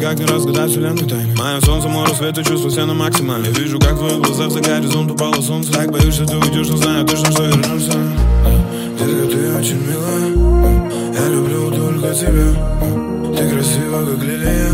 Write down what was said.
никак не разгадать вселенную тайны. Мое солнце, море, свет и чувства все на максимале. Вижу, как в твоих глазах за горизонт упало солнце. Так боюсь, что ты уйдешь, но знаю точно, что вернешься. Детка, ты очень милая. Я люблю только тебя. Ты красива, как лилия.